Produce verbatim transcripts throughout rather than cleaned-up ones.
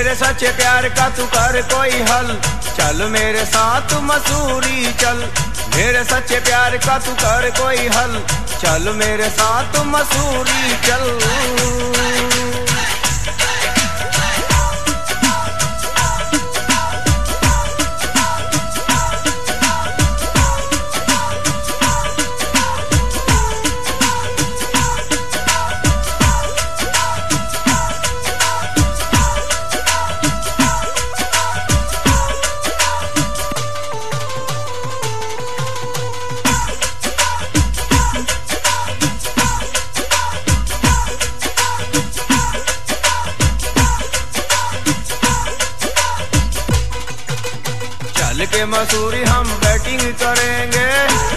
मेरे सच्चे प्यार का तू कर कोई हल, चल मेरे साथ मसूरी चल। मेरे सच्चे प्यार का तू कर कोई हल, चल मेरे साथ मसूरी चल। चल के मसूरी हम बैटिंग करेंगे,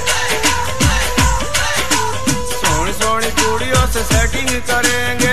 सोनी सोनी कुड़ियों से सेटिंग करेंगे।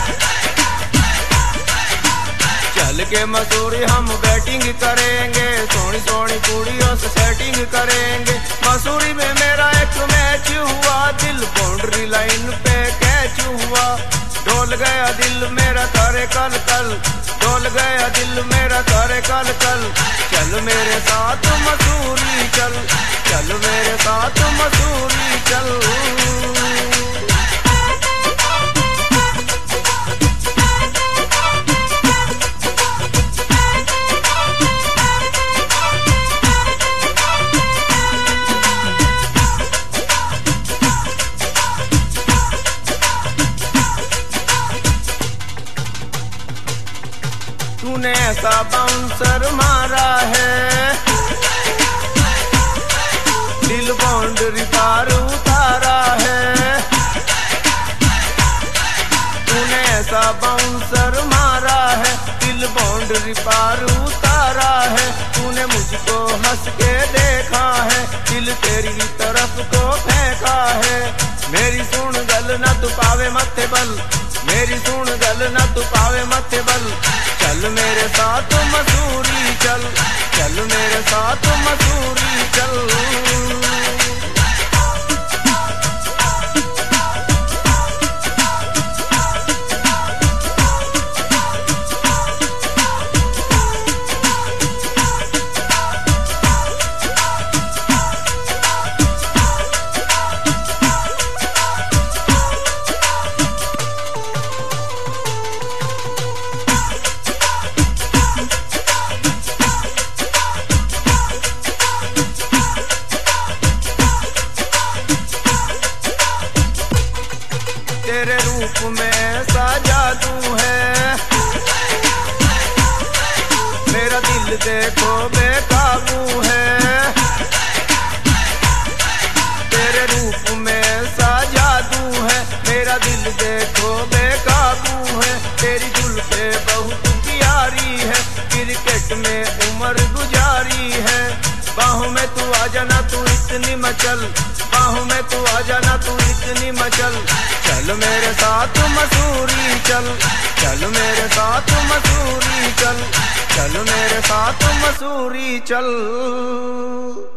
चल के मसूरी हम बैटिंग करेंगे, सोनी सोनी कुड़ियों से सेटिंग करेंगे। मसूरी में मेरा एक मैच हुआ, दिल बाउंड्री लाइन पे कैच हुआ। डोल गया दिल मेरा करे कल कल, डोल गया दिल मेरा करे कल कल। चल मेरे साथ मसूरी चल, चल मेरे साथ मसूरी चल। तूने ऐसा बाउंसर मारा है, दिल बाउंड्री पार उतारा है। तूने ऐसा बाउंसर मारा है, दिल बाउंड्री पार उतारा है। तूने मुझको हंस के देखा है, दिल तेरी तरफ को फेंका है। मेरी सुन गल न तू पावे मथे बल, मेरी सुन गल न तू पावे मथे बल। चल मेरे साथ मसूरी चल, चल मेरे साथ मसूरी चल। तेरे रूप में ऐसा जादू है, मेरा दिल देखो बेकाबू है। तेरे रूप में ऐसा जादू है, मेरा दिल देखो बेकाबू है। तेरी जुल्फे बहुत प्यारी है, क्रिकेट में उम्र गुजारी है। बाहों में तू आ जाना तू इतनी मचल, बाहों में तू आ जाना तू इतनी मचल। चल मेरे साथ मसूरी चल, चल मेरे साथ मसूरी चल, चल मेरे साथ मसूरी चल।